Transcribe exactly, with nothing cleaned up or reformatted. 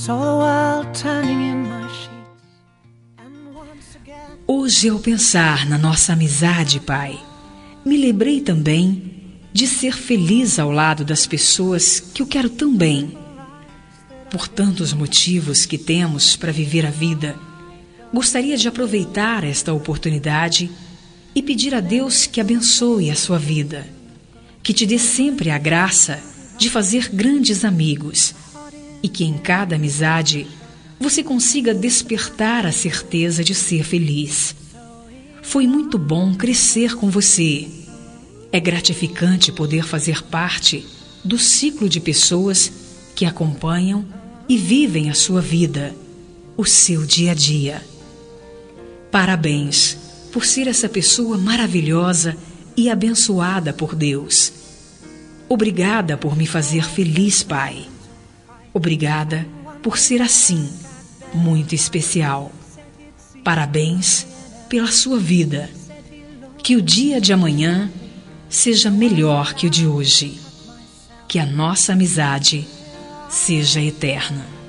Hoje, ao pensar na nossa amizade, Pai, me lembrei também de ser feliz ao lado das pessoas que eu quero tão bem. Por tantos motivos que temos para viver a vida, gostaria de aproveitar esta oportunidade e pedir a Deus que abençoe a sua vida, que te dê sempre a graça de fazer grandes amigos e que em cada amizade você consiga despertar a certeza de ser feliz. Foi muito bom crescer com você. É gratificante poder fazer parte do ciclo de pessoas que acompanham e vivem a sua vida, o seu dia a dia. Parabéns por ser essa pessoa maravilhosa e abençoada por Deus. Obrigada por me fazer feliz, Pai. Obrigada por ser assim, muito especial. Parabéns pela sua vida. Que o dia de amanhã seja melhor que o de hoje. Que a nossa amizade seja eterna.